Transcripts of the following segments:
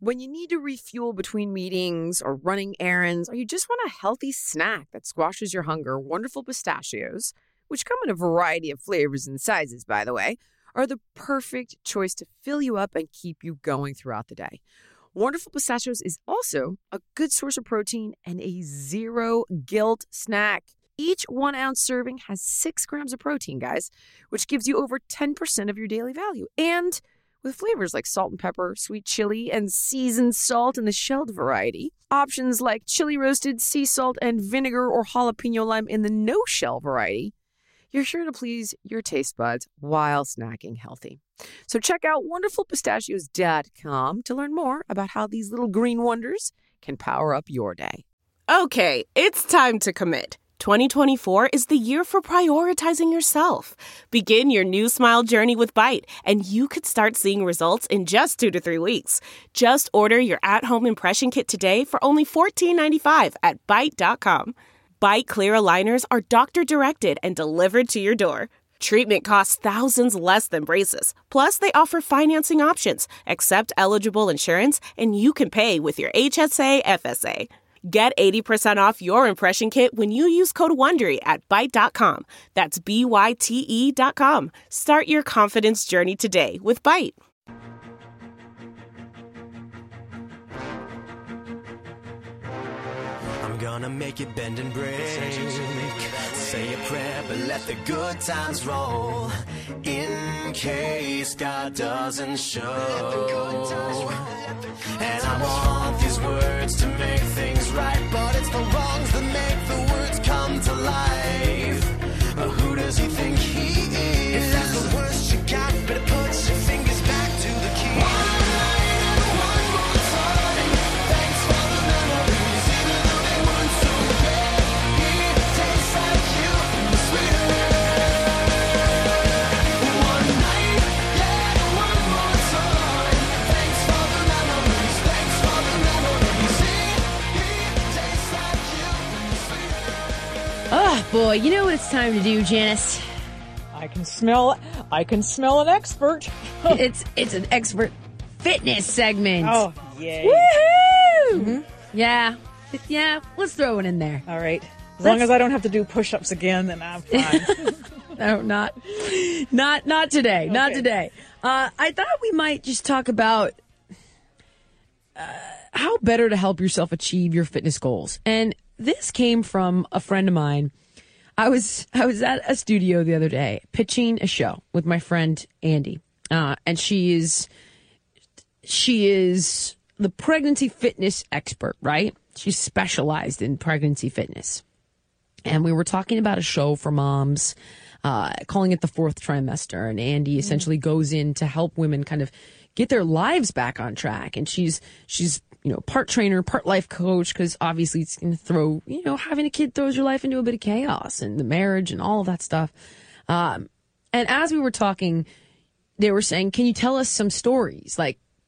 When you need to refuel between meetings or running errands, or you just want a healthy snack that squashes your hunger, Wonderful Pistachios, which come in a variety of flavors and sizes, by the way, are the perfect choice to fill you up and keep you going throughout the day. Wonderful Pistachios is also a good source of protein and a zero guilt snack. Each 1 ounce serving has 6 grams of protein, guys, which gives you over 10% of your daily value. And with flavors like salt and pepper, sweet chili, and seasoned salt in the shelled variety, options like chili roasted, sea salt, and vinegar or jalapeno lime in the no-shell variety, you're sure to please your taste buds while snacking healthy. So check out wonderfulpistachios.com to learn more about how these little green wonders can power up your day. Okay, it's time to commit. 2024 is the year for prioritizing yourself. Begin your new smile journey with Byte, and you could start seeing results in just 2 to 3 weeks. Just order your at-home impression kit today for only $14.95 at Byte.com. Byte Clear aligners are doctor-directed and delivered to your door. Treatment costs thousands less than braces. Plus, they offer financing options, accept eligible insurance, and you can pay with your HSA FSA. Get 80% off your impression kit when you use code WONDERY at Byte.com. That's BYTE.com. Start your confidence journey today with Byte. I'm gonna make it bend and break. Say a prayer, but let the good times roll. In case God doesn't show. And I want these words to make things right, but it's the wrongs that make the words come to life. But who does he think he is? If that's the worst you got, better put your fingers back to the key. One night and one more time. Thanks for the memories, even though they weren't so bad. It tastes like you from the sweeter. One night, yeah, one more time. Thanks for the memories, thanks for the memories. It tastes like you from the sweeter. Oh boy, you know what it's time to do, Janice? I can smell an expert. It's an expert fitness segment. Oh, yay. Woohoo! Mm-hmm. Yeah, let's throw one in there. All right. As long as I don't have to do push-ups again, then I'm fine. No, not today. Okay. Not today. I thought we might just talk about how better to help yourself achieve your fitness goals. And this came from a friend of mine. I was at a studio the other day pitching a show with my friend Andy, and she is the pregnancy fitness expert, right? She's specialized in pregnancy fitness, and we were talking about a show for moms, calling it the 4th trimester, and Andy essentially goes in to help women kind of get their lives back on track, and she's part trainer, part life coach, because obviously it's going to throw, having a kid throws your life into a bit of chaos and the marriage and all of that stuff. And as we were talking, they were saying, can you tell us some stories,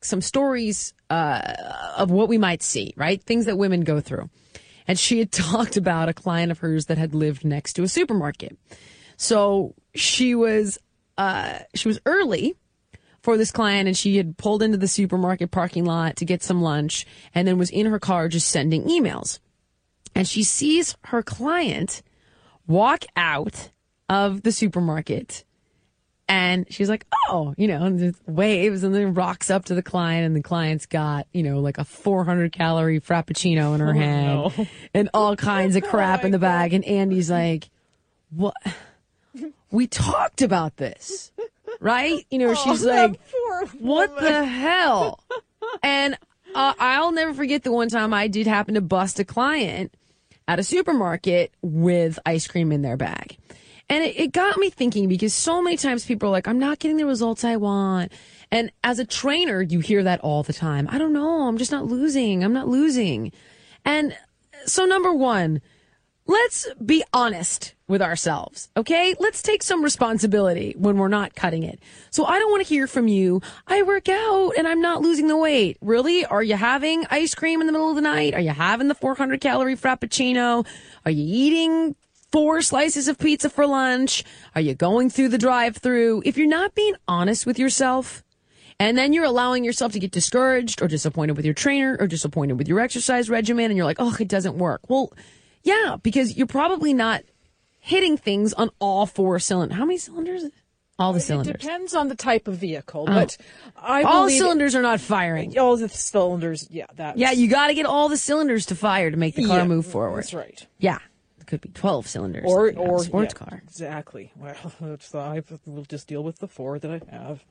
of what we might see, right? Things that women go through. And she had talked about a client of hers that had lived next to a supermarket. So she was early for this client, and she had pulled into the supermarket parking lot to get some lunch and then was in her car just sending emails. And she sees her client walk out of the supermarket, and she's like, oh, and just waves and then rocks up to the client, and the client's got, like a 400-calorie Frappuccino in her hand and all kinds of crap in the bag. And Andy's like, what? We talked about this. Right? She's like, what the hell? And I'll never forget the one time I did happen to bust a client at a supermarket with ice cream in their bag. And it got me thinking, because so many times people are like, I'm not getting the results I want. And as a trainer, you hear that all the time. I don't know. I'm just not losing. I'm not losing. And so number one, let's be honest with ourselves, okay? Let's take some responsibility when we're not cutting it. So I don't want to hear from you, I work out and I'm not losing the weight. Really? Are you having ice cream in the middle of the night? Are you having the 400-calorie Frappuccino? Are you eating 4 slices of pizza for lunch? Are you going through the drive-thru? If you're not being honest with yourself And then you're allowing yourself to get discouraged or disappointed with your trainer or disappointed with your exercise regimen. And you're like, oh, it doesn't work. Well, yeah, because you're probably not hitting things on all 4 cylinders. How many cylinders? All the cylinders. It depends on the type of vehicle, but all cylinders are not firing. All the cylinders, yeah. Yeah, you got to get all the cylinders to fire to make the car move forward. That's right. Yeah. It could be 12 cylinders. Or a sports car. Exactly. Well, we'll just deal with the 4 that I have.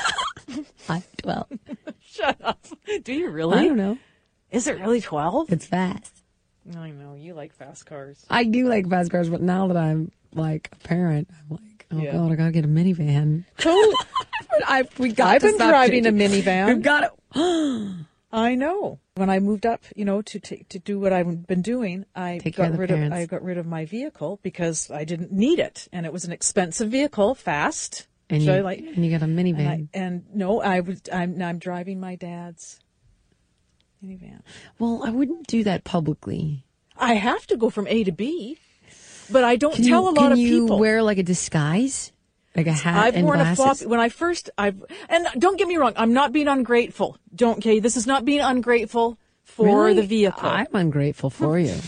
I have 12. Shut up. Do you really? I don't know. Is it really 12? It's fast. I know. You like fast cars. I do like fast cars, but now that I'm like a parent, I'm like, oh God, I got to get a minivan. Totally. I've been driving a minivan. We've got it. I know. When I moved up, to do what I've been doing, I got rid of my vehicle because I didn't need it, and it was an expensive vehicle, fast. And you got a minivan. I'm driving my dad's minivan. Well, I wouldn't do that publicly. I have to go from A to B, but I don't tell a lot of people. Can you wear like a disguise? Like a hat I've and worn glasses? a floppy. When I first, and don't get me wrong, I'm not being ungrateful. This is not being ungrateful for the vehicle. I'm ungrateful for you.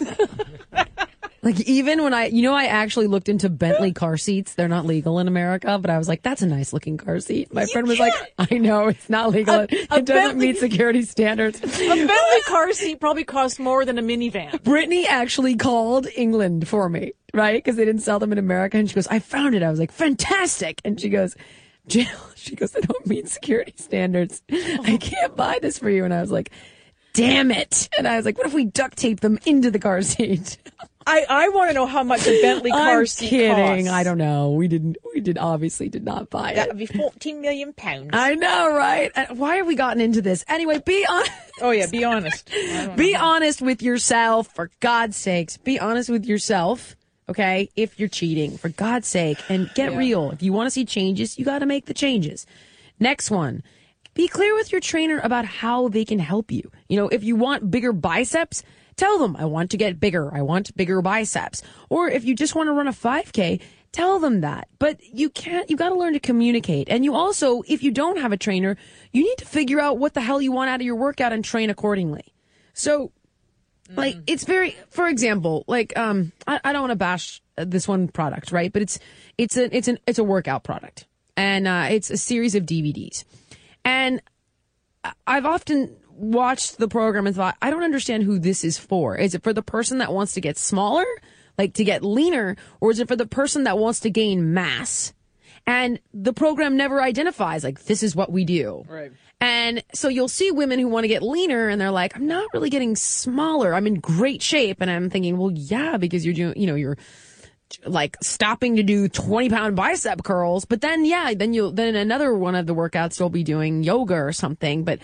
Like even when I actually looked into Bentley car seats. They're not legal in America, but I was like, that's a nice looking car seat. My friend was like, I know it's not legal. It doesn't meet security standards. A Bentley car seat probably costs more than a minivan. Brittany actually called England for me, right? Because they didn't sell them in America. And she goes, I found it. I was like, fantastic. And she goes, Jill, they don't meet security standards. I can't buy this for you. And I was like, damn it. And I was like, what if we duct tape them into the car seat? I want to know how much a Bentley car seat costs. I don't know. We obviously did not buy it. That would be £14 million. I know, right? Why have we gotten into this? Anyway, be honest. Oh, yeah, be honest. Be honest with yourself, for God's sakes. Be honest with yourself, okay, if you're cheating, for God's sake, and get real. If you want to see changes, you got to make the changes. Next one. Be clear with your trainer about how they can help you. If you want bigger biceps, tell them, I want to get bigger. I want bigger biceps. Or if you just want to run a 5K, tell them that. But you got to learn to communicate. And you also, if you don't have a trainer, you need to figure out what the hell you want out of your workout and train accordingly. So, it's very, for example, I don't want to bash this one product, right? But it's a workout product. And it's a series of DVDs. And I've often watched the program and thought, I don't understand who this is for. Is it for the person that wants to get smaller, like to get leaner, or is it for the person that wants to gain mass? And the program never identifies, like, this is what we do. Right. And so you'll see women who want to get leaner and they're like, I'm not really getting smaller. I'm in great shape. And I'm thinking, well, yeah, because you're doing, you're like stopping to do 20-pound bicep curls. But then another one of the workouts you'll be doing yoga or something. But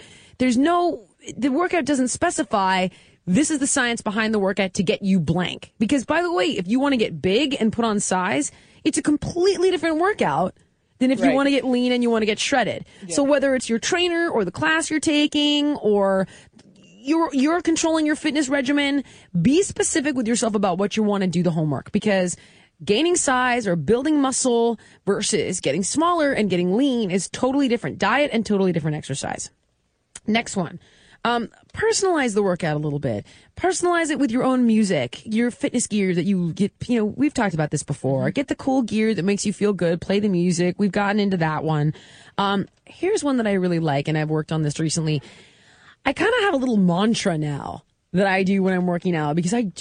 the workout doesn't specify this is the science behind the workout to get you blank. Because, by the way, if you want to get big and put on size, it's a completely different workout than if you want to get lean and you want to get shredded. Yeah. So whether it's your trainer or the class you're taking or you're controlling your fitness regimen, be specific with yourself about what you want to do the homework, because gaining size or building muscle versus getting smaller and getting lean is totally different diet and totally different exercise. Next one. Personalize the workout a little bit. Personalize it with your own music, your fitness gear that you get. We've talked about this before. Get the cool gear that makes you feel good. Play the music. We've gotten into that one. Here's one that I really like, and I've worked on this recently. I kind of have a little mantra now that I do when I'm working out, because I'm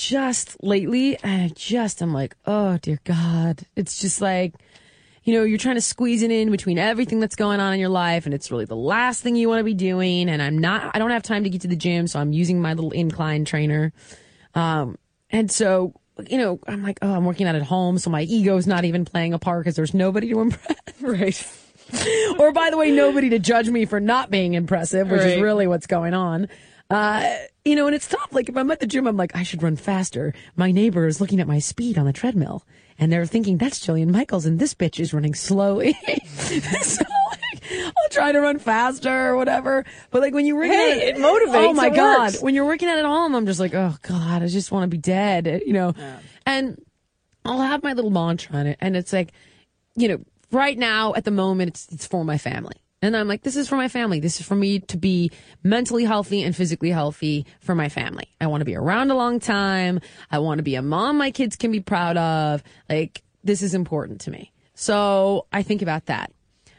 like, oh dear God. It's just like, you're trying to squeeze it in between everything that's going on in your life, and it's really the last thing you want to be doing. And I don't have time to get to the gym, so I'm using my little incline trainer. And so, I'm like, oh, I'm working out at home, so my ego's not even playing a part because there's nobody to impress. Right. Or, by the way, nobody to judge me for not being impressive, which is really what's going on. And it's tough. Like, if I'm at the gym, I'm like, I should run faster. My neighbor is looking at my speed on the treadmill, and they're thinking, that's Jillian Michaels, and this bitch is running slowly. So, I'll try to run faster or whatever. But, when you're working out, it motivates. Oh, my God. Works. When you're working out at home, I'm just like, oh, God, I just want to be dead, Yeah. And I'll have my little mantra on it, and it's like, right now, at the moment, it's for my family. And I'm like, this is for my family. This is for me to be mentally healthy and physically healthy for my family. I want to be around a long time. I want to be a mom my kids can be proud of. Like, this is important to me. So I think about that.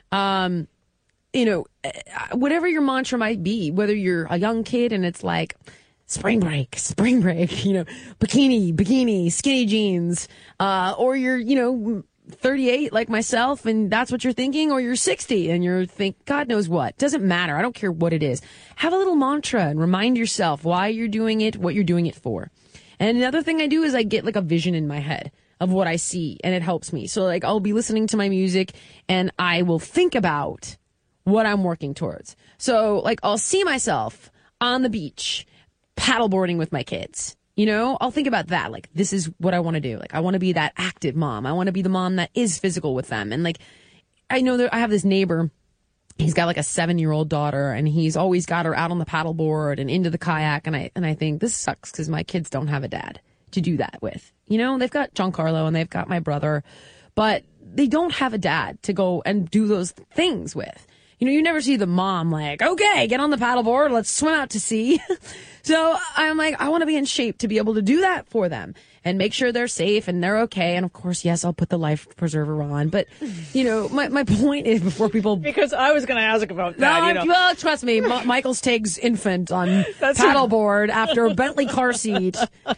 You know, whatever your mantra might be, whether you're a young kid and it's like spring break, you know, bikini, skinny jeans, or you're, you know, 38 like myself and that's what you're thinking, or you're 60 and you're God knows what. Doesn't matter. I don't care what it is. Have a little mantra and remind yourself why you're doing it, what you're doing it for. And another thing I do is I get like a vision in my head of what I see, and it helps me. So like I'll be listening to my music and I will think about what I'm working towards. So like I'll see myself on the beach paddleboarding with my kids. You know, I'll think about that. Like, this is what I want to do. Like, I want to be that active mom. I want to be the mom that is physical with them. And like, I know that I have this neighbor. He's got like a 7-year-old daughter and he's always got her out on the paddleboard and into the kayak. And I think this sucks because my kids don't have a dad to do that with. You know, they've got Giancarlo and they've got my brother, but they don't have a dad to go and do those things with. You know, you never see the mom like, okay, get on the paddleboard, let's swim out to sea. So I'm like, I want to be in shape to be able to do that for them and make sure they're safe and they're okay. And of course, yes, I'll put the life preserver on. But, you know, my point is before people... Because I was going to ask about that. No, you know. Well, trust me, Michael Stig's infant on paddleboard after a Bentley car seat.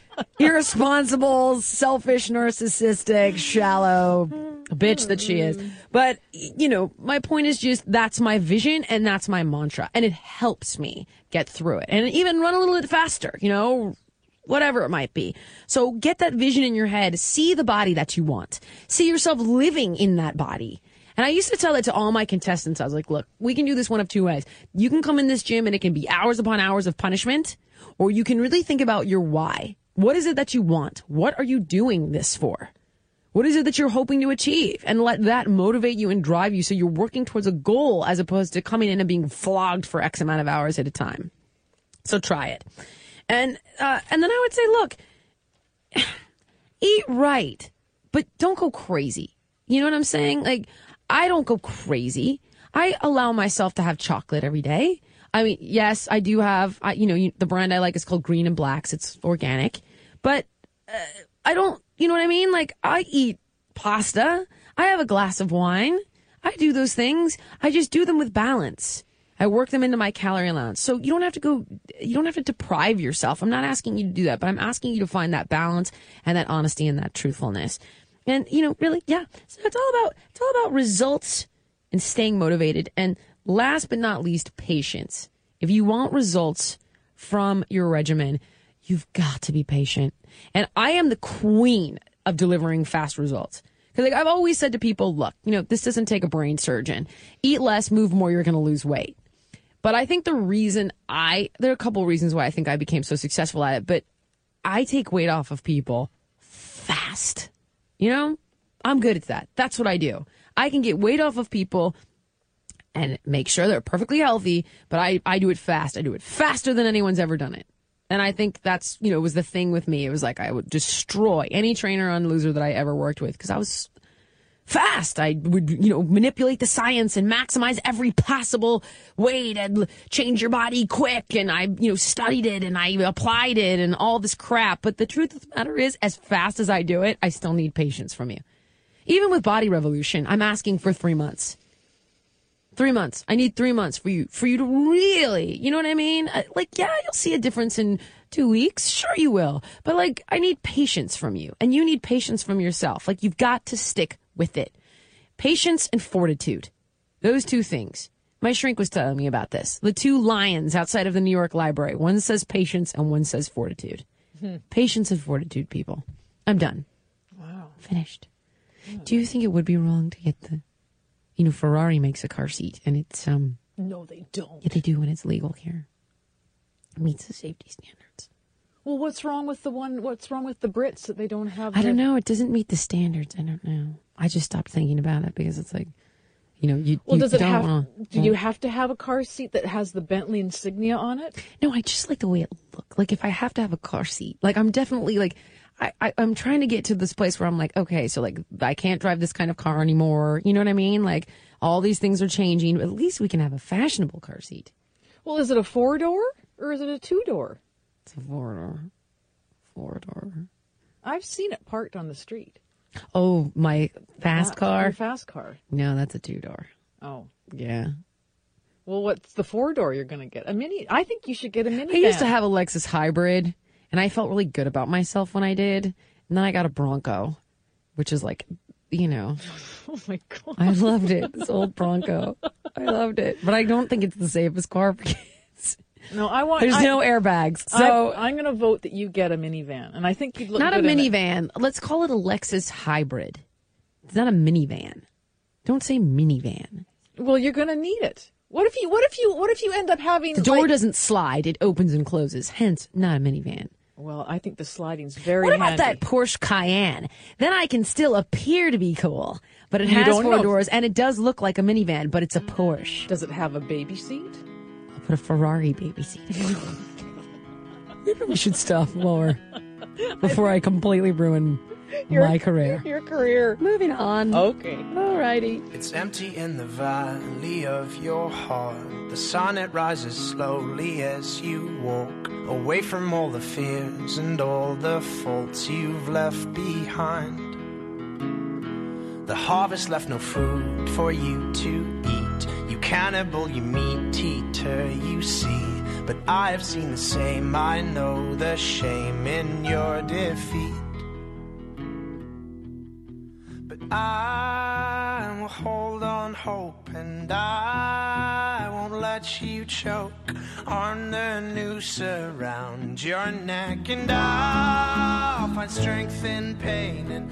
Irresponsible, selfish, narcissistic, shallow bitch that she is. But, you know, my point is just that's my vision and that's my mantra. And it helps me get through it. And even run a little bit faster, you know, whatever it might be. So get that vision in your head. See the body that you want. See yourself living in that body. And I used to tell that to all my contestants. I was like, look, we can do this one of two ways. You can come in this gym and it can be hours upon hours of punishment, or you can really think about your why. What is it that you want? What are you doing this for? What is it that you're hoping to achieve? And let that motivate you and drive you so you're working towards a goal as opposed to coming in and being flogged for X amount of hours at a time. So try it. And then I would say, look, eat right, but don't go crazy. You know what I'm saying? Like, I don't go crazy. I allow myself to have chocolate every day. I mean, yes, I do have, the brand I like is called Green and Blacks. It's organic, but I don't, you know what I mean? Like, I eat pasta. I have a glass of wine. I do those things. I just do them with balance. I work them into my calorie allowance. So you don't have to deprive yourself. I'm not asking you to do that, but I'm asking you to find that balance and that honesty and that truthfulness. And, really, yeah. So it's all about results and staying motivated. And last but not least, patience. If you want results from your regimen, you've got to be patient. And I am the queen of delivering fast results. Because I've always said to people, look, this doesn't take a brain surgeon. Eat less, move more, you're going to lose weight. But I think there are a couple of reasons why I think I became so successful at it, but I take weight off of people fast. I'm good at that. That's what I do. I can get weight off of people and make sure they're perfectly healthy, but I do it fast. I do it faster than anyone's ever done it. And I think that's, was the thing with me. It was like I would destroy any trainer on Loser that I ever worked with because I was fast. I would, manipulate the science and maximize every possible way to change your body quick. And I, studied it and I applied it and all this crap. But the truth of the matter is, as fast as I do it, I still need patience from you. Even with Body Revolution, I'm asking for 3 months. 3 months. I need 3 months for you to really, you know what I mean? Yeah, you'll see a difference in 2 weeks. Sure you will. But I need patience from you and you need patience from yourself. You've got to stick with it. Patience and fortitude. Those two things. My shrink was telling me about this. The two lions outside of the New York Library. One says patience and one says fortitude. Patience and fortitude, people. I'm done. Wow. Finished. Do you think it would be wrong to get Ferrari makes a car seat and it's, No, they don't. Yeah, they do when it's legal here. It meets the safety standards. Well, what's wrong with the Brits that they don't have? I don't know. It doesn't meet the standards. I don't know. I just stopped thinking about it because it's like, you does it don't have, wanna, do you have to have a car seat that has the Bentley insignia on it? No, I just like the way it looks. If I have to have a car seat, I'm definitely I'm trying to get to this place where I'm like, okay, so like I can't drive this kind of car anymore. You know what I mean? Like all these things are changing. At least we can have a fashionable car seat. Well, is it a 4-door or is it a 2-door? It's a 4-door. 4-door. I've seen it parked on the street. Oh, my fast car? Your fast car. No, that's a 2-door. Oh. Yeah. Well, what's the 4-door you're going to get? A mini? I think you should get a minivan. I used to have a Lexus hybrid, and I felt really good about myself when I did. And then I got a Bronco, which is like, you know. Oh, my God. I loved it. This old Bronco. I loved it. But I don't think it's the safest car for kids. No, There's no airbags. So I'm going to vote that you get a minivan. And I think you'd look not good a minivan. Let's call it a Lexus hybrid. It's not a minivan. Don't say minivan. Well, you're going to need it. What if you end up having the door doesn't slide, it opens and closes, hence not a minivan. Well, I think the sliding's very handy. What about handy. that Porsche Cayenne? Then I can still appear to be cool, but it has 4 doors and it does look like a minivan, but it's a Porsche. Does it have a baby seat? I'll put a Ferrari baby seat. Maybe we should stop more before I completely ruin my career. Your career. Moving on. Okay. Alrighty. It's empty in the valley of your heart. The sun, it rises slowly as you walk away from all the fears and all the faults you've left behind. The harvest left no food for you to eat. You cannibal, you meat eater, you see. But I have seen the same. I know the shame in your defeat. I will hold on hope, and I won't let you choke on the noose around your neck. And I'll find strength in pain, and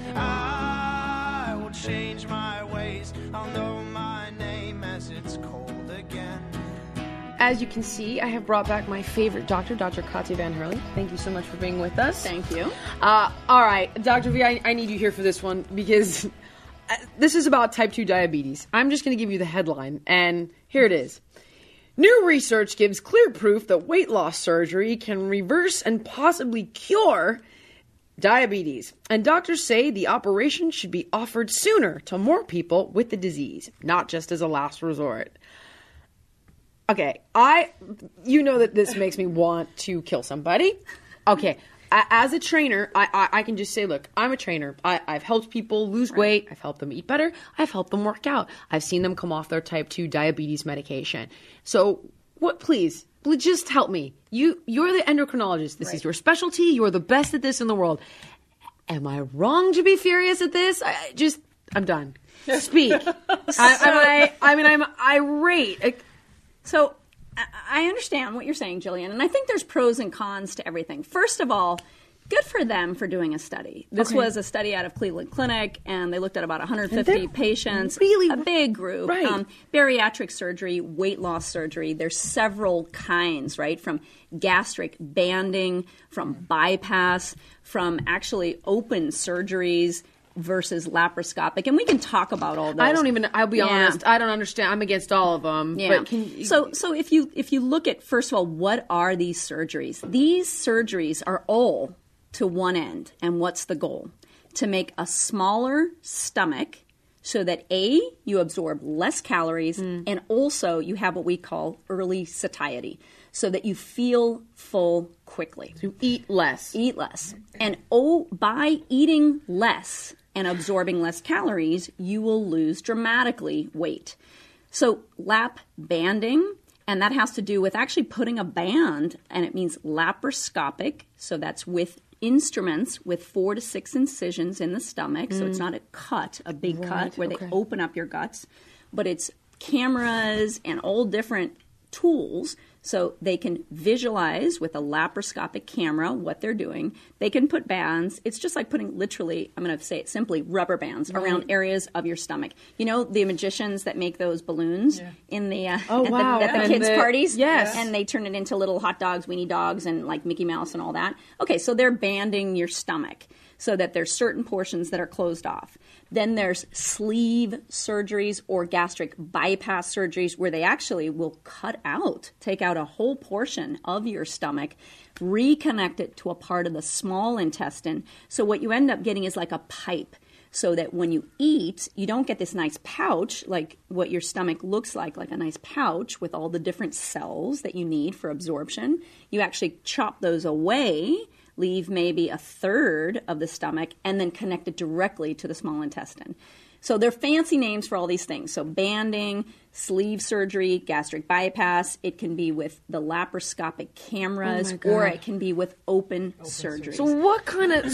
I will change my ways. I'll know my name as it's cold again. As you can see, I have brought back my favorite doctor, Dr. Katya Van Herling. Thank you so much for being with us. Thank you. All right, Dr. V, I need you here for this one because this is about type 2 diabetes. I'm just going to give you the headline, and here it is. New research gives clear proof that weight loss surgery can reverse and possibly cure diabetes. And doctors say the operation should be offered sooner to more people with the disease, not just as a last resort. Okay, you know that this makes me want to kill somebody. Okay, as a trainer, I can just say, look, I'm a trainer. I've helped people lose weight. I've helped them eat better. I've helped them work out. I've seen them come off their type 2 diabetes medication. So, please just help me. You're the endocrinologist. This is your specialty. You're the best at this in the world. Am I wrong to be furious at this? I'm done. Speak. I'm irate. So I understand what you're saying, Jillian, and I think there's pros and cons to everything. First of all, good for them for doing a study. This was a study out of Cleveland Clinic, and they looked at about 150 patients, really a big group. Right. Bariatric surgery, weight loss surgery. There's several kinds, right, from gastric banding, from bypass, from actually open surgeries versus laparoscopic, and we can talk about all those. I'll be honest, I don't understand. I'm against all of them. Yeah. But so if you look at, first of all, what are these surgeries? These surgeries are all to one end. And what's the goal? To make a smaller stomach so that A, you absorb less calories, and also you have what we call early satiety, so that you feel full quickly. So you eat less. Eat less. And by eating less and absorbing less calories, you will lose dramatically weight. So lap banding, and that has to do with actually putting a band, and it means laparoscopic, so that's with instruments with 4 to 6 incisions in the stomach, so it's not a big cut where they open up your guts, but it's cameras and all different tools so they can visualize with a laparoscopic camera what they're doing. They can put bands. It's just like putting literally, I'm going to say it simply, rubber bands around areas of your stomach. You know, the magicians that make those balloons in the at the kids' parties? Yes. And they turn it into little hot dogs, weenie dogs, and like Mickey Mouse and all that. Okay, so they're banding your stomach so that there's certain portions that are closed off. Then there's sleeve surgeries or gastric bypass surgeries where they actually will take out out a whole portion of your stomach, reconnect it to a part of the small intestine. So what you end up getting is like a pipe, so that when you eat, you don't get this nice pouch, like what your stomach looks like a nice pouch with all the different cells that you need for absorption. You actually chop those away, leave maybe a third of the stomach, and then connect it directly to the small intestine. So they're fancy names for all these things. So banding, sleeve surgery, gastric bypass. It can be with the laparoscopic cameras, or it can be with open surgery. So what kind of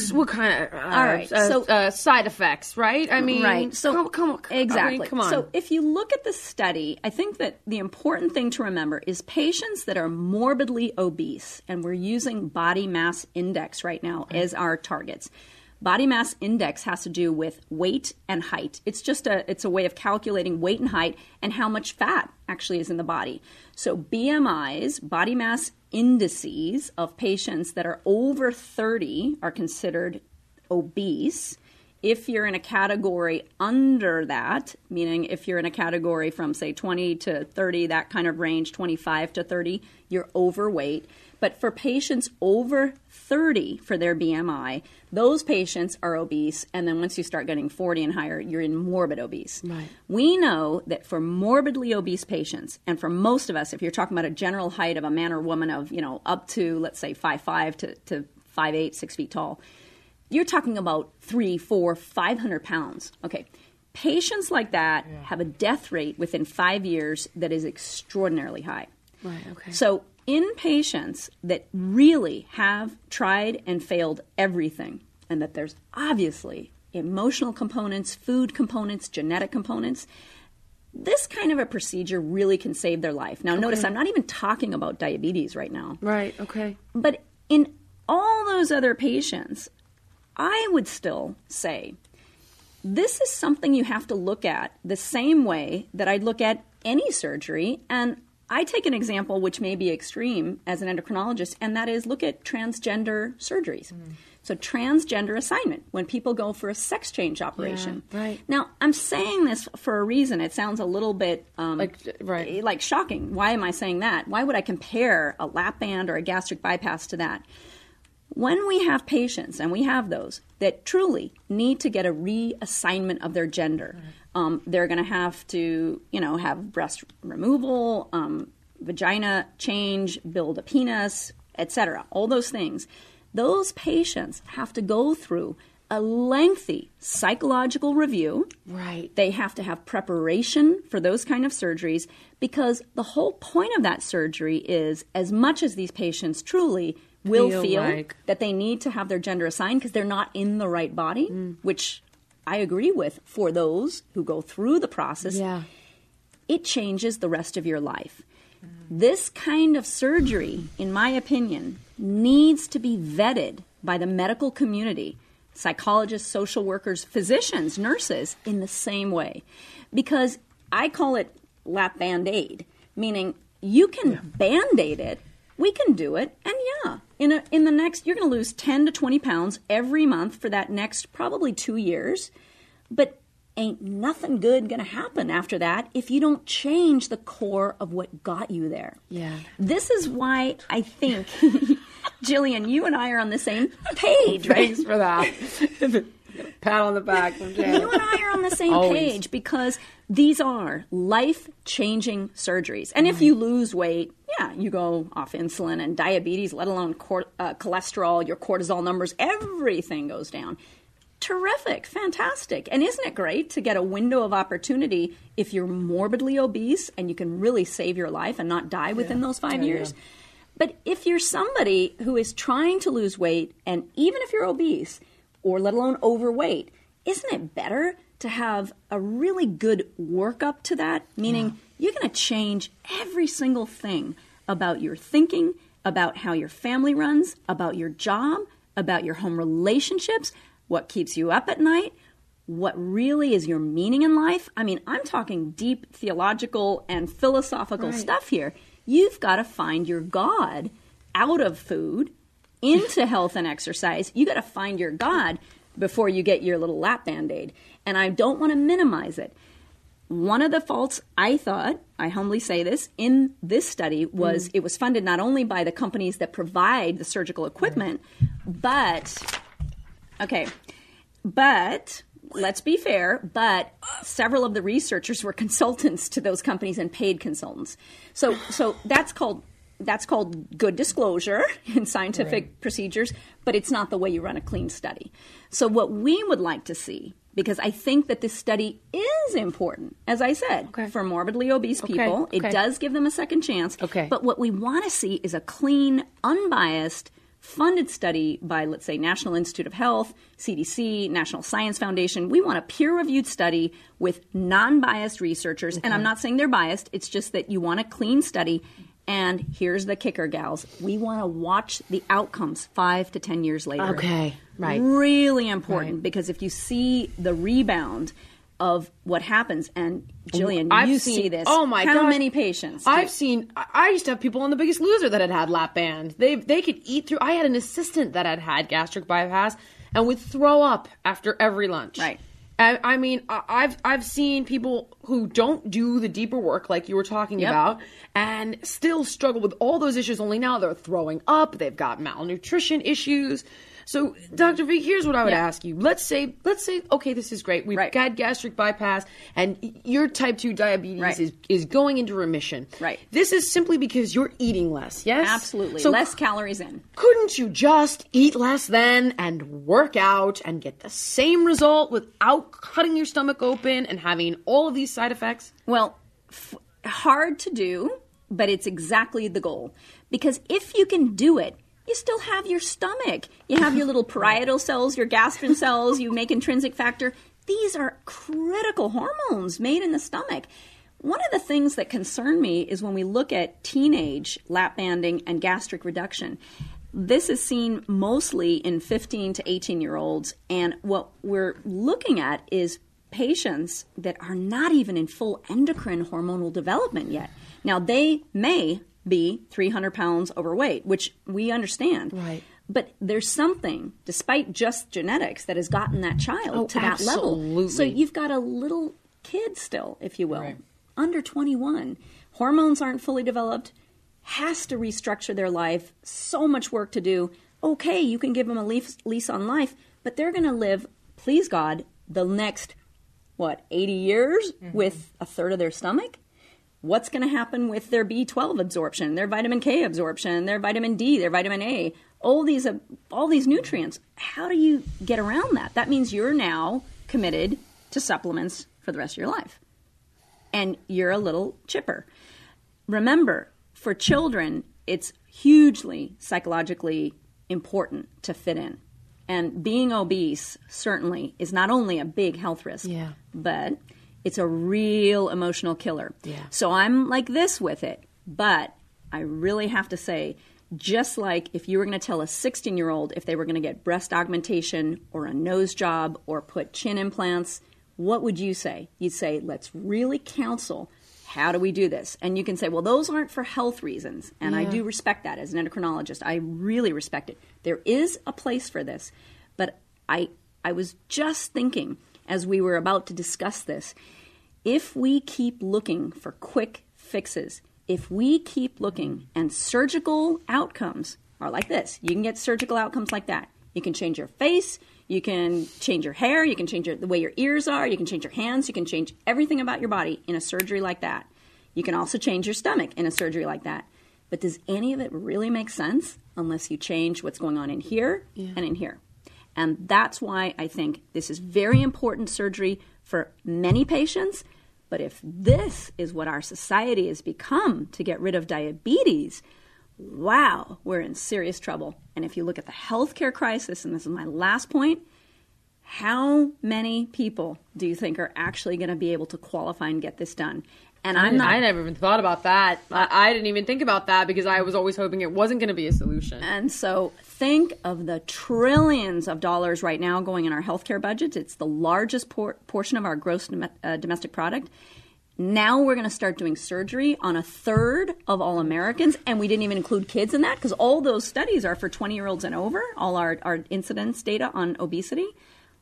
side effects, right? I mean, right. So come on. Exactly. I mean, come on. So if you look at the study, I think that the important thing to remember is patients that are morbidly obese, and we're using body mass index right now as our targets. Body mass index has to do with weight and height. It's a way of calculating weight and height and how much fat actually is in the body. So BMIs, body mass indices of patients that are over 30 are considered obese. If you're in a category under that, meaning if you're in a category from, say, 20 to 30, that kind of range, 25 to 30, you're overweight. But for patients over 30 for their BMI, those patients are obese. And then once you start getting 40 and higher, you're in morbid obese. Right. We know that for morbidly obese patients, and for most of us, if you're talking about a general height of a man or woman of, up to, let's say, 5'5" to 5'8", 6 feet tall, you're talking about 300, 400, 500 pounds. Okay. Patients like that have a death rate within 5 years that is extraordinarily high. Right, okay. So in patients that really have tried and failed everything, and that there's obviously emotional components, food components, genetic components, this kind of a procedure really can save their life. Now, notice I'm not even talking about diabetes right now. Right, okay. But in all those other patients, I would still say this is something you have to look at the same way that I'd look at any surgery. And I take an example which may be extreme as an endocrinologist, and that is look at transgender surgeries. So transgender assignment, when people go for a sex change operation. Yeah, right. Now, I'm saying this for a reason. It sounds a little bit like shocking. Why am I saying that? Why would I compare a lap band or a gastric bypass to that? When we have patients, and we have those, that truly need to get a reassignment of their gender, they're going to have to, have breast removal, vagina change, build a penis, etc., all those things. Those patients have to go through a lengthy psychological review. Right. They have to have preparation for those kind of surgeries, because the whole point of that surgery is, as much as these patients truly will feel like that they need to have their gender assigned because they're not in the right body, which I agree with for those who go through the process, it changes the rest of your life. This kind of surgery, in my opinion, needs to be vetted by the medical community, psychologists, social workers, physicians, nurses, in the same way. Because I call it lap Band-Aid, meaning you can Band-Aid it, we can do it, and in the next, you're going to lose 10 to 20 pounds every month for that next probably 2 years, but ain't nothing good going to happen after that if you don't change the core of what got you there. Yeah. This is why I think, Jillian, you and I are on the same page, right? Thanks for that. Pat on the back from Janet. You and I are on the same page because these are life-changing surgeries. And if you lose weight, you go off insulin and diabetes, let alone cholesterol, your cortisol numbers, everything goes down. Terrific, fantastic. And isn't it great to get a window of opportunity if you're morbidly obese and you can really save your life and not die within those 5 years? Yeah. But if you're somebody who is trying to lose weight, and even if you're obese, or let alone overweight, isn't it better to have a really good workup to that? Meaning you're going to change every single thing about your thinking, about how your family runs, about your job, about your home relationships, what keeps you up at night, what really is your meaning in life. I mean, I'm talking deep theological and philosophical stuff here. You've got to find your God out of food, into health and exercise. You got to find your God before you get your little lap Band-Aid. And I don't want to minimize it. one of the faults, I thought, I humbly say this, in this study was it was funded not only by the companies that provide the surgical equipment, but let's be fair, but several of the researchers were consultants to those companies and paid consultants. So that's called good disclosure in scientific procedures, but it's not the way you run a clean study. So what we would like to see, because I think that this study is important, as I said, for morbidly obese people. It does give them a second chance. But what we want to see is a clean, unbiased, funded study by, let's say, National Institute of Health, CDC, National Science Foundation. We want a peer-reviewed study with non-biased researchers. And I'm not saying they're biased. It's just that you want a clean study. And here's the kicker, gals. We want to watch the outcomes 5 to 10 years later. Right. Really important, because if you see the rebound of what happens, and Jillian, you see this. Oh my gosh. How many patients? I used to have people on The Biggest Loser that had lap band. They could eat through. I had an assistant that had gastric bypass and would throw up after every lunch. Right. I mean, I've seen people who don't do the deeper work like you were talking about and still struggle with all those issues, only now they're throwing up, they've got malnutrition issues. So, Dr. V, here's what I would ask you. Let's say, okay, this is great. We've got gastric bypass, and your type 2 diabetes is going into remission. Right. This is simply because you're eating less, yes? Absolutely. So less calories in. Couldn't you just eat less then and work out and get the same result without cutting your stomach open and having all of these side effects? Well, hard to do, but it's exactly the goal. Because if you can do it, you still have your stomach. You have your little parietal cells, your gastrin cells, you make intrinsic factor. These are critical hormones made in the stomach. One of the things that concern me is when we look at teenage lap banding and gastric reduction. This is seen mostly in 15 to 18-year-olds, and what we're looking at is patients that are not even in full endocrine hormonal development yet. Now, they may be 300 pounds overweight, which we understand. Right. But there's something, despite just genetics, that has gotten that child to that level. So you've got a little kid still, if you will, under 21. Hormones aren't fully developed, has to restructure their life, so much work to do. Okay, you can give them a lease on life, but they're going to live, please God, the next, 80 years with a third of their stomach? What's going to happen with their B12 absorption, their vitamin K absorption, their vitamin D, their vitamin A, all these nutrients? How do you get around that? That means you're now committed to supplements for the rest of your life. And you're a little chipper. Remember, for children, it's hugely psychologically important to fit in. And being obese certainly is not only a big health risk, but it's a real emotional killer. So I'm like this with it. But I really have to say, just like if you were going to tell a 16-year-old if they were going to get breast augmentation or a nose job or put chin implants, what would you say? You'd say, let's really counsel, how do we do this? And you can say, well, those aren't for health reasons. And I do respect that as an endocrinologist. I really respect it. There is a place for this. But I was just thinking, as we were about to discuss this, if we keep looking for quick fixes, if we keep looking, and surgical outcomes are like this. You can get surgical outcomes like that. You can change your face, you can change your hair, you can change the way your ears are, you can change your hands, you can change everything about your body in a surgery like that. You can also change your stomach in a surgery like that. But does any of it really make sense unless you change what's going on in here and in here? And that's why I think this is very important surgery for many patients. But if this is what our society has become to get rid of diabetes, wow, we're in serious trouble. And if you look at the healthcare crisis, and this is my last point, how many people do you think are actually going to be able to qualify and get this done? And I never even thought about that. I didn't even think about that because I was always hoping it wasn't going to be a solution. And so think of the trillions of dollars right now going in our healthcare budgets. It's the largest portion of our gross domestic product. Now we're going to start doing surgery on a third of all Americans, and we didn't even include kids in that because all those studies are for 20-year-olds and over, all our incidence data on obesity.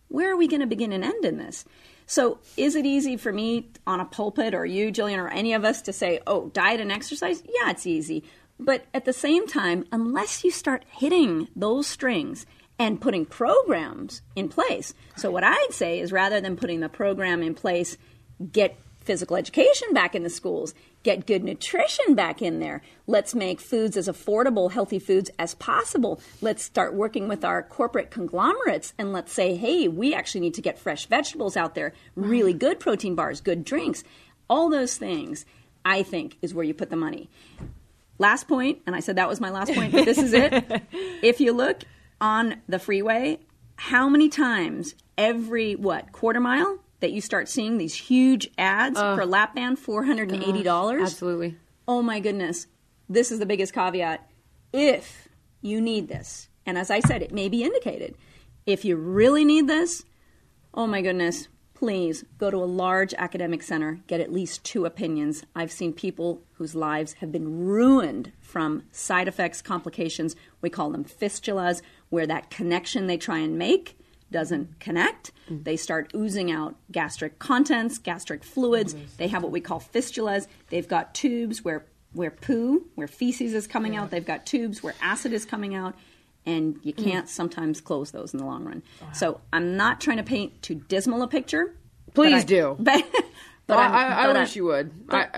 where are we going to begin and end in this? So is it easy for me on a pulpit, or you, Jillian, or any of us to say, oh, diet and exercise? Yeah, it's easy. But at the same time, unless you start hitting those strings and putting programs in place. So what I'd say is, rather than putting the program in place, get physical education back in the schools, get good nutrition back in there. Let's make foods as affordable, healthy foods as possible. Let's start working with our corporate conglomerates and let's say, hey, we actually need to get fresh vegetables out there, really good protein bars, good drinks. All those things, I think, is where you put the money. Last point, and I said that was my last point, but this is it. If you look on the freeway, how many times every, quarter mile that you start seeing these huge ads for lap band, $480? Absolutely. Oh, my goodness. This is the biggest caveat. If you need this, and as I said, it may be indicated. If you really need this, oh, my goodness, please go to a large academic center, get at least 2 opinions. I've seen people whose lives have been ruined from side effects, complications. We call them fistulas, where that connection they try and make doesn't connect. They start oozing out gastric contents, gastric fluids. They have what we call fistulas. They've got tubes where feces is coming out. They've got tubes where acid is coming out. And you can't sometimes close those in the long run. Wow. So I'm not trying to paint too dismal a picture. Please do. But I wish you would.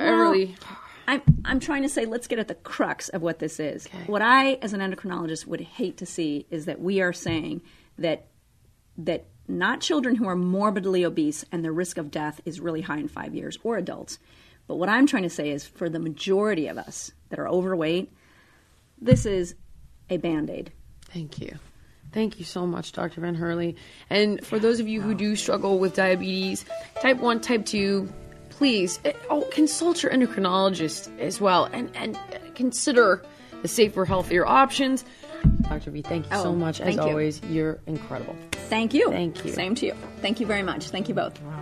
I'm trying to say, let's get at the crux of what this is. Okay. What I, as an endocrinologist, would hate to see is that we are saying that not children who are morbidly obese and the risk of death is really high in 5 years, or adults. But what I'm trying to say is, for the majority of us that are overweight, this is a Band-Aid. Thank you. Thank you so much, Dr. Van Herle. And for those of you who do struggle with diabetes, type 1, type 2, please consult your endocrinologist as well and consider the safer, healthier options. Dr. V, thank you so much. As always, you're incredible. Thank you. Thank you. Same to you. Thank you very much. Thank you both. Wow.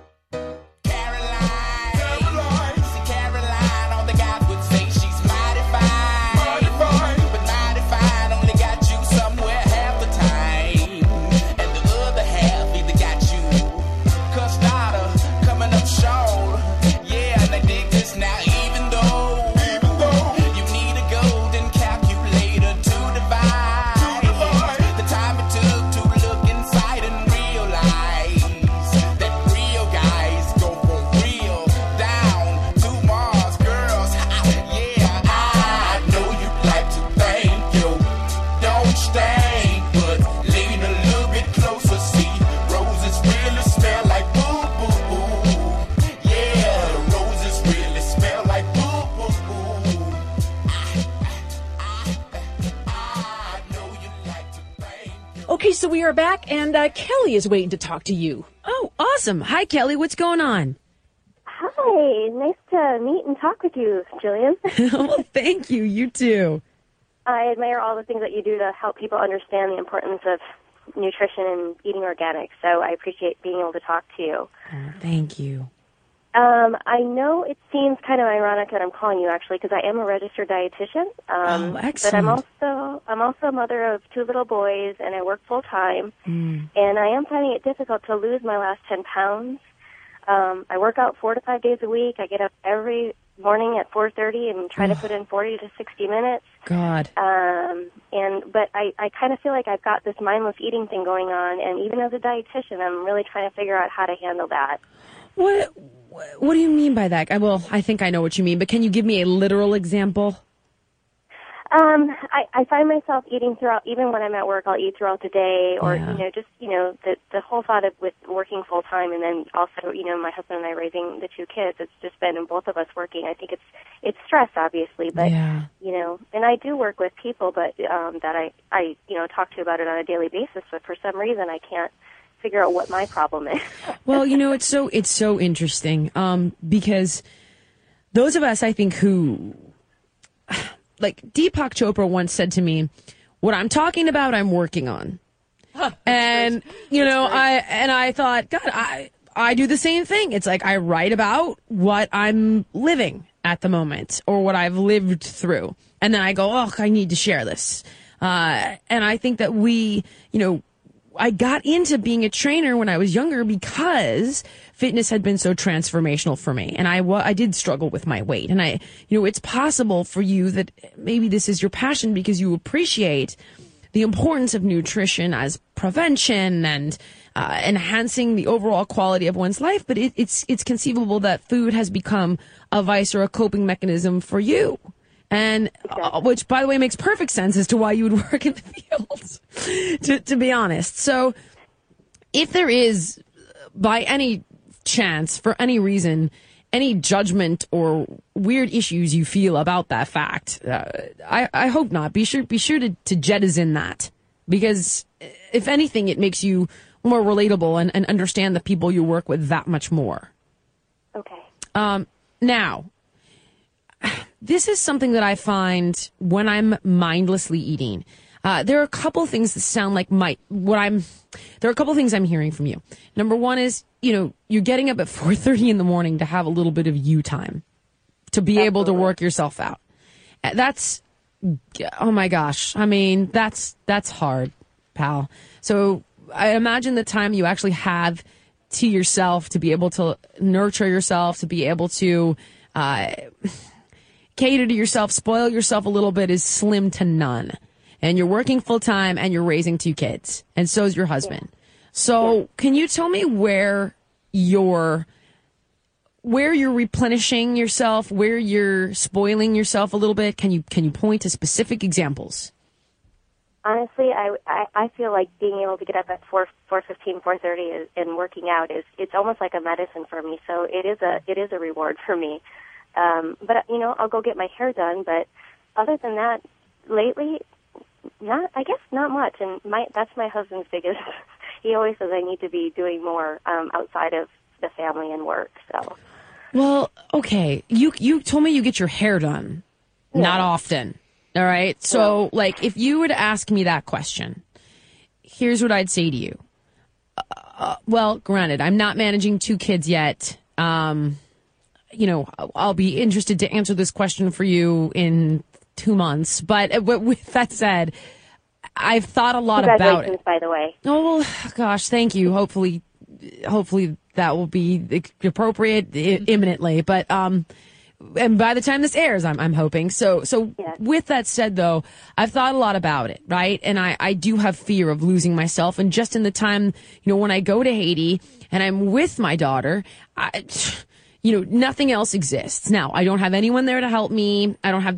Okay, so we are back, and Kelly is waiting to talk to you. Oh, awesome. Hi, Kelly. What's going on? Hi. Nice to meet and talk with you, Jillian. Oh, thank you. You too. I admire all the things that you do to help people understand the importance of nutrition and eating organic, so I appreciate being able to talk to you. Oh, thank you. I know it seems kind of ironic that I'm calling you, actually, because I am a registered dietitian. Excellent. But I'm also a mother of 2 little boys, and I work full time. And I am finding it difficult to lose my last 10 pounds. I work out 4 to 5 days a week. I get up every morning at 4:30 and try to put in 40 to 60 minutes. God. But I kind of feel like I've got this mindless eating thing going on, and even as a dietitian, I'm really trying to figure out how to handle that. What do you mean by that? I think I know what you mean, but can you give me a literal example? I find myself eating throughout, even when I'm at work, I'll eat throughout the day, or, the whole thought of with working full time, and then also, my husband and I raising the 2 kids, it's just been, and both of us working. I think it's stress, obviously, but, and I do work with people, but, that I talk to about it on a daily basis, but for some reason I can't figure out what my problem is. Well, it's so interesting, because those of us, I think, who, like Deepak Chopra once said to me, what I'm talking about, I'm working on. And, I thought, God, I do the same thing. It's like I write about what I'm living at the moment or what I've lived through. And then I go, I need to share this. And I think that we, I got into being a trainer when I was younger because fitness had been so transformational for me. And I did struggle with my weight. And it's possible for you that maybe this is your passion because you appreciate the importance of nutrition as prevention and enhancing the overall quality of one's life. But it's conceivable that food has become a vice or a coping mechanism for you. And which, by the way, makes perfect sense as to why you would work in the field, to be honest. So if there is, by any chance, for any reason, any judgment or weird issues you feel about that fact, I hope not. Be sure to jettison that, because if anything, it makes you more relatable and understand the people you work with that much more. Okay. Now, this is something that I find when I'm mindlessly eating. There are a couple things that sound like there are a couple things I'm hearing from you. Number one is, you're getting up at 4:30 in the morning to have a little bit of you time, to be able to work yourself out. That's, oh my gosh. I mean, that's hard, pal. So I imagine the time you actually have to yourself, to be able to nurture yourself, to be able to, cater to yourself, spoil yourself a little bit, is slim to none. And you're working full time and you're raising 2 kids. And so is your husband. Yeah. So can you tell me where you're replenishing yourself, where you're spoiling yourself a little bit? Can you point to specific examples? Honestly, I feel like being able to get up at 4:15, 4:30 and working out it's almost like a medicine for me. So it is a reward for me. But I'll go get my hair done. But other than that, lately, not much. And that's my husband's biggest. He always says I need to be doing more outside of the family and work. So. Well, okay. You told me you get your hair done. Yeah. Not often. All right. So, if you were to ask me that question, here's what I'd say to you. Well, granted, I'm not managing 2 kids yet. I'll be interested to answer this question for you in 2 months. But with that said, I've thought a lot about it. By the way. Oh, well, gosh, thank you. Hopefully that will be appropriate imminently. But and by the time this airs, I'm hoping. So yeah. With that said, though, I've thought a lot about it, right? And I do have fear of losing myself. And just in the time, when I go to Haiti and I'm with my daughter, nothing else exists. Now, I don't have anyone there to help me. I don't have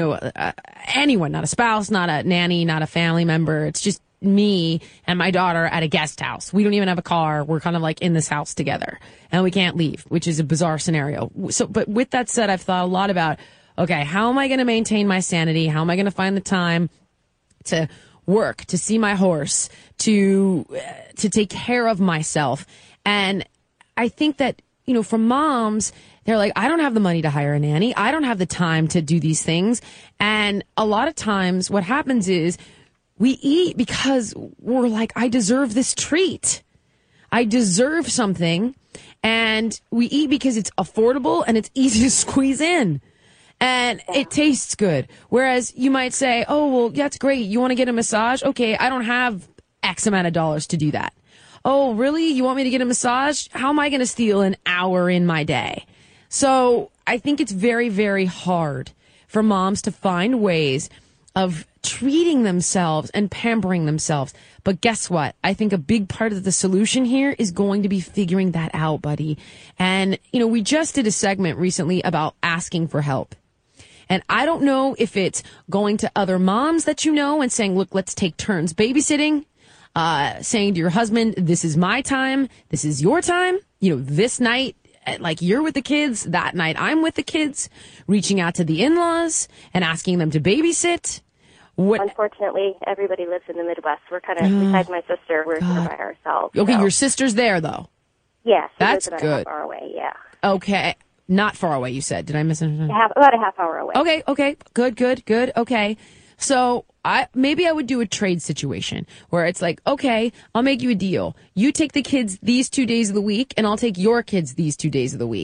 anyone, not a spouse, not a nanny, not a family member. It's just me and my daughter at a guest house. We don't even have a car. We're kind of like in this house together and we can't leave, which is a bizarre scenario. So, but with that said, I've thought a lot about, okay, how am I going to maintain my sanity? How am I going to find the time to work, to see my horse, to take care of myself? And I think that, for moms, they're like, I don't have the money to hire a nanny. I don't have the time to do these things. And a lot of times what happens is we eat because we're like, I deserve this treat. I deserve something. And we eat because it's affordable and it's easy to squeeze in. And it tastes good. Whereas you might say, oh, well, that's great. You want to get a massage? Okay, I don't have X amount of dollars to do that. Oh, really? You want me to get a massage? How am I going to steal an hour in my day? So I think it's very, very hard for moms to find ways of treating themselves and pampering themselves. But guess what? I think a big part of the solution here is going to be figuring that out, buddy. And, we just did a segment recently about asking for help. And I don't know if it's going to other moms that and saying, look, let's take turns babysitting. Saying to your husband, this is my time, this is your time, this night, you're with the kids, that night I'm with the kids, reaching out to the in-laws and asking them to babysit. Unfortunately, everybody lives in the Midwest. We're kind of, besides my sister, we're by ourselves. Okay, so. Your sister's there, though? Yes. That's about good. A half hour away, yeah. Okay. Not far away, you said. Did I miss anything? About a half hour away. Okay. Good. Okay. So maybe I would do a trade situation where it's like, okay, I'll make you a deal. You take the kids these 2 days of the week and I'll take your kids these 2 days of the week.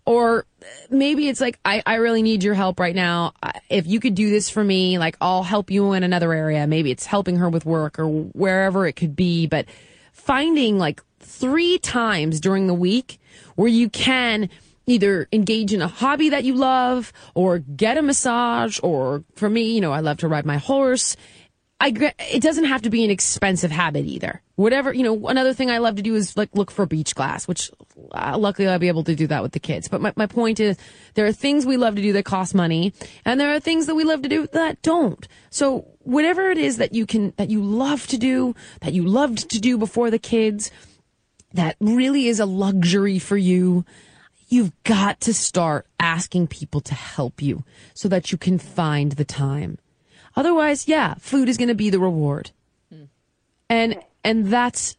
Or maybe it's like, I really need your help right now. If you could do this for me, like, I'll help you in another area. Maybe it's helping her with work or wherever it could be. But finding like 3 times during the week where you can either engage in a hobby that you love or get a massage, or for me, I love to ride my horse. It doesn't have to be an expensive habit either. Whatever, another thing I love to do is like look for beach glass, which luckily I'll be able to do that with the kids. But my point is, there are things we love to do that cost money, and there are things that we love to do that don't. So whatever it is that you love to do, that you loved to do before the kids, that really is a luxury for you, you've got to start asking people to help you so that you can find the time. Otherwise, yeah, food is going to be the reward. And that's,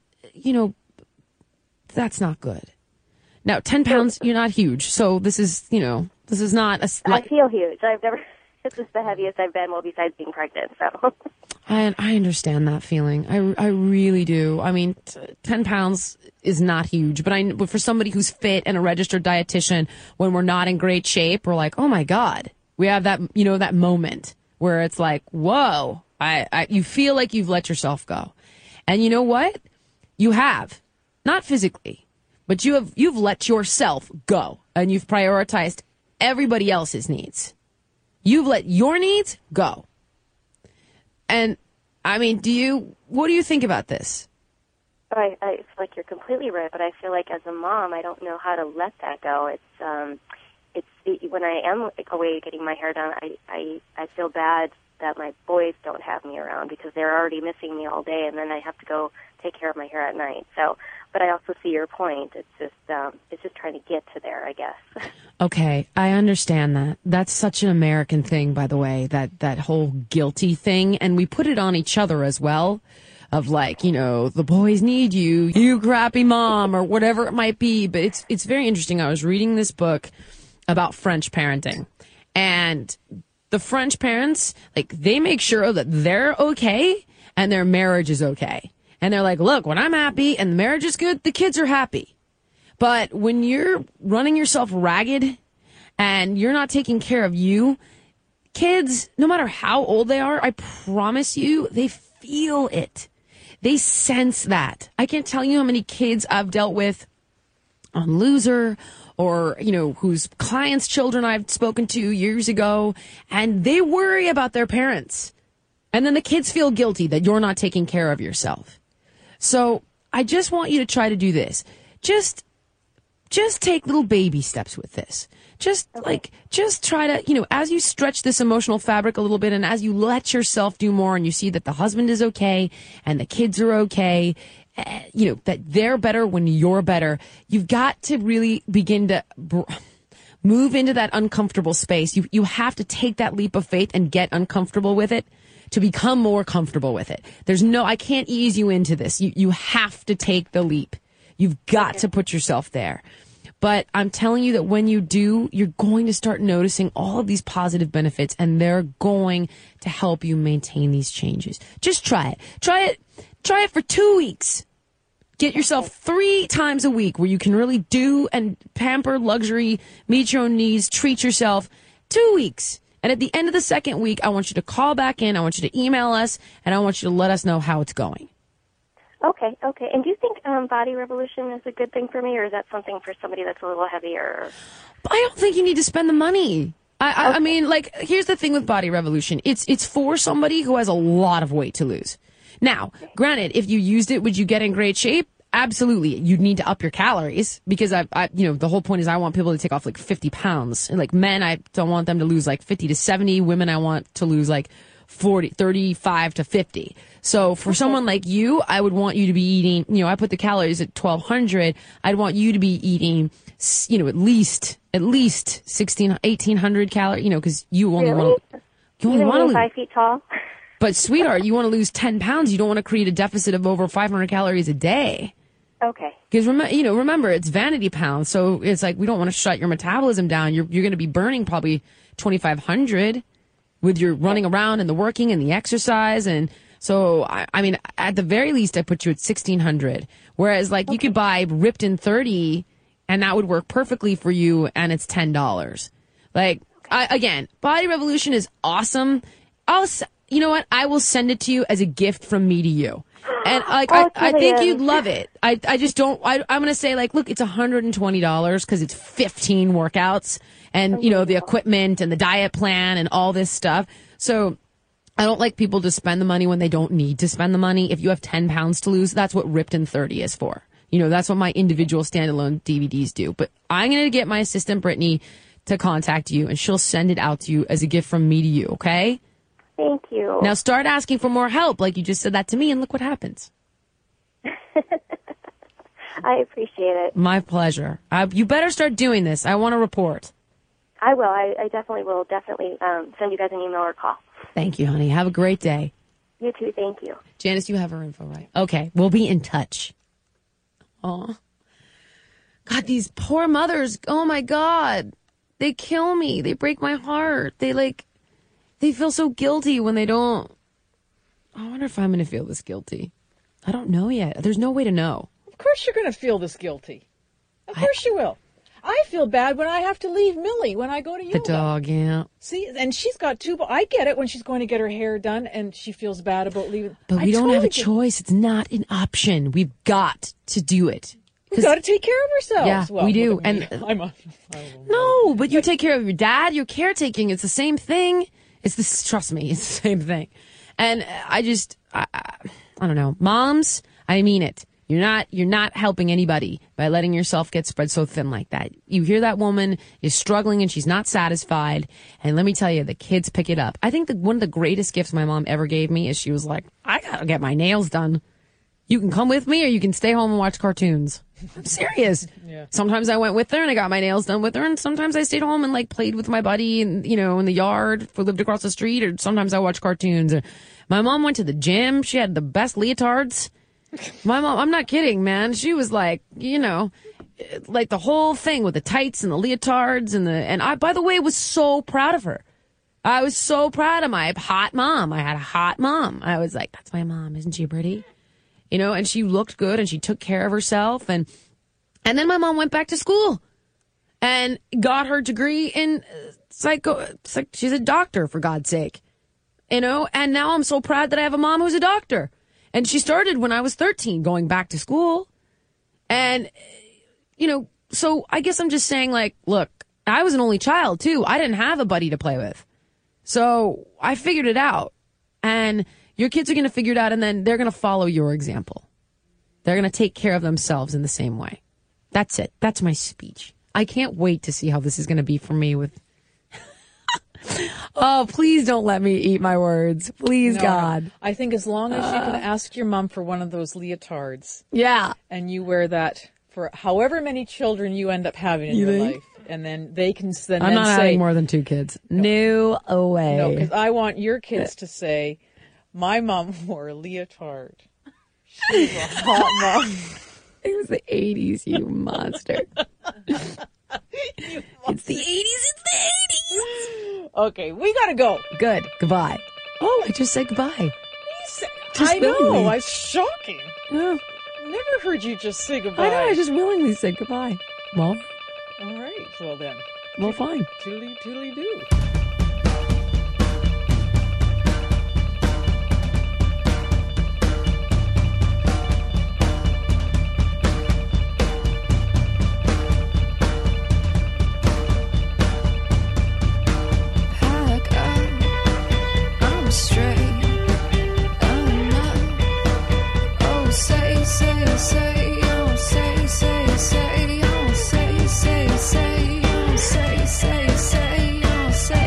that's not good. Now, 10 pounds, you're not huge. So this is not a... I feel huge. This is the heaviest I've been, well, besides being pregnant, so... I understand that feeling. I really do. I mean, 10 pounds is not huge, but for somebody who's fit and a registered dietitian, when we're not in great shape, we're like, oh my God. We have that, that moment where it's like, whoa, you feel like you've let yourself go. And you know what? You have. Not physically, but you've let yourself go, and you've prioritized everybody else's needs. You've let your needs go. And, I mean, what do you think about this? I feel like you're completely right, but I feel like as a mom, I don't know how to let that go. It's when I am away getting my hair done, I feel bad that my boys don't have me around because they're already missing me all day, and then I have to go take care of my hair at night. So, but I also see your point. It's just trying to get to there, I guess. Okay, I understand that. That's such an American thing, by the way, that whole guilty thing, and we put it on each other as well. Of like, the boys need you, you crappy mom, or whatever it might be. But it's very interesting. I was reading this book about French parenting, and the French parents, like, they make sure that they're okay and their marriage is okay. And they're like, look, when I'm happy and the marriage is good, the kids are happy. But when you're running yourself ragged and you're not taking care of you, kids, no matter how old they are, I promise you, they feel it. They sense that. I can't tell you how many kids I've dealt with on Loser, or, whose clients' children I've spoken to years ago, and they worry about their parents. And then the kids feel guilty that you're not taking care of yourself. So I just want you to try to do this. Just take little baby steps with this. Just try to, as you stretch this emotional fabric a little bit, and as you let yourself do more, and you see that the husband is okay and the kids are okay, that they're better when you're better, you've got to really begin to move into that uncomfortable space. You have to take that leap of faith and get uncomfortable with it to become more comfortable with it. I can't ease you into this. You have to take the leap. You've got to put yourself there. But I'm telling you that when you do, you're going to start noticing all of these positive benefits, and they're going to help you maintain these changes. Just try it. Try it for 2 weeks. Get yourself 3 times a week where you can really do and pamper, luxury, meet your own needs, treat yourself. 2 weeks. And at the end of the second week, I want you to call back in. I want you to email us, and I want you to let us know how it's going. Okay. And do you think Body Revolution is a good thing for me, or is that something for somebody that's a little heavier? I don't think you need to spend the money. I mean, like, here's the thing with Body Revolution. It's for somebody who has a lot of weight to lose. Now, granted, if you used it, would you get in great shape? Absolutely. You'd need to up your calories, because the whole point is I want people to take off like 50 pounds. And like men, I don't want them to lose like 50 to 70. Women, I want to lose like 35 to 50. So for someone like you, I would want you to be eating, I put the calories at 1,200. I'd want you to be eating, at least 1,800 calories, because you only want to lose 5 feet tall. But sweetheart, you want to lose 10 pounds. You don't want to create a deficit of over 500 calories a day. Okay. Because remember, it's vanity pounds. So it's like, we don't want to shut your metabolism down. You're going to be burning probably 2,500 with your running around and the working and the exercise. And so, I mean, at the very least, I put you at 1,600. Whereas, like, you could buy Ripped in 30 and that would work perfectly for you, and it's $10. Like, again, Body Revolution is awesome. You know what? I will send it to you as a gift from me to you. And I think you'd love it. I just don't. I'm going to say, like, look, it's $120 because it's 15 workouts and, you know, the equipment and the diet plan and all this stuff. So I don't like people to spend the money when they don't need to spend the money. If you have 10 pounds to lose, that's what Ripped in 30 is for. You know, that's what my individual standalone DVDs do. But I'm going to get my assistant, Brittany, to contact you, and she'll send it out to you as a gift from me to you, okay? Thank you. Now start asking for more help, like you just said that to me, and look what happens. I appreciate it. My pleasure. You better start doing this. I want to report. I will. I definitely will. Definitely send you guys an email or call. Thank you, honey. Have a great day. You too. Thank you. Janice, you have her info, right? Okay. We'll be in touch. Oh, God, these poor mothers. Oh, my God. They kill me. They break my heart. They feel so guilty when they don't. I wonder if I'm going to feel this guilty. I don't know yet. There's no way to know. Of course you're going to feel this guilty. Of course you will. I feel bad when I have to leave Millie when I go to yoga. The dog, yeah. See, and she's got two. I get it when she's going to get her hair done and she feels bad about leaving. But we don't have a choice. It's not an option. We've got to do it. We've got to take care of ourselves. Yeah, well, we do. And no, but you take care of your dad. You're caretaking. It's the same thing. Trust me, it's the same thing. And I don't know. Moms, I mean it. You're not helping anybody by letting yourself get spread so thin like that. You hear that woman is struggling and she's not satisfied. And let me tell you, the kids pick it up. I think one of the greatest gifts my mom ever gave me is she was like, I gotta get my nails done. You can come with me or you can stay home and watch cartoons. I'm serious. Yeah. Sometimes I went with her and I got my nails done with her, and sometimes I stayed home and like played with my buddy and, you know, in the yard if we lived across the street, or sometimes I watched cartoons. My mom went to the gym. She had the best leotards. My mom, I'm not kidding, man. She was like, you know, like the whole thing with the tights and the leotards and I, by the way, was so proud of her. I was so proud of my hot mom. I had a hot mom. I was like, that's my mom. Isn't she pretty? You know, and she looked good and she took care of herself. And then my mom went back to school and got her degree in she's a doctor, for God's sake. You know, and now I'm so proud that I have a mom who's a doctor. And she started when I was 13 going back to school. And, you know, so I guess I'm just saying, like, look, I was an only child, too. I didn't have a buddy to play with. So I figured it out. And your kids are going to figure it out, and then they're going to follow your example. They're going to take care of themselves in the same way. That's it. That's my speech. I can't wait to see how this is going to be for me with... Oh, please don't let me eat my words. Please, no, God. No. I think as long as you can ask your mom for one of those leotards. Yeah. And you wear that for however many children you end up having in your life. And then they can then I'm not having more than 2 kids. No way. No, because I want your kids to say, my mom wore a leotard. She was a hot mom. It was the 80s, you monster. It's the 80s. It's the 80s. Okay, we gotta go. Good. Goodbye. Oh, I just said goodbye. I know. It's shocking. Yeah. Never heard you just say goodbye. I know. I just willingly said goodbye. Well. All right. Well then. Well, fine. Toodly do. Say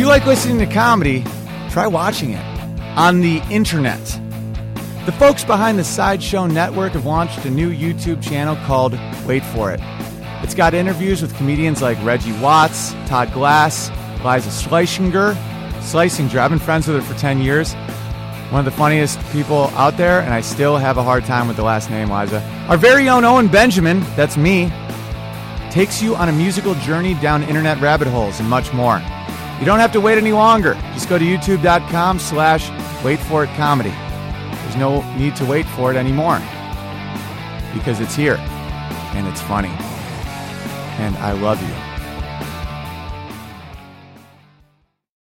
like listening to comedy, try watching it on the internet. The folks behind the Sideshow Network have launched a new YouTube channel called Wait For It. It's got interviews with comedians like Reggie Watts, Todd Glass, Liza Schlesinger. I've been friends with her for 10 years. One of the funniest people out there, and I still have a hard time with the last name, Liza. Our very own Owen Benjamin, that's me, takes you on a musical journey down internet rabbit holes and much more. You don't have to wait any longer. Just go to youtube.com/waitforitcomedy. There's no need to wait for it anymore because it's here and it's funny. And I love you.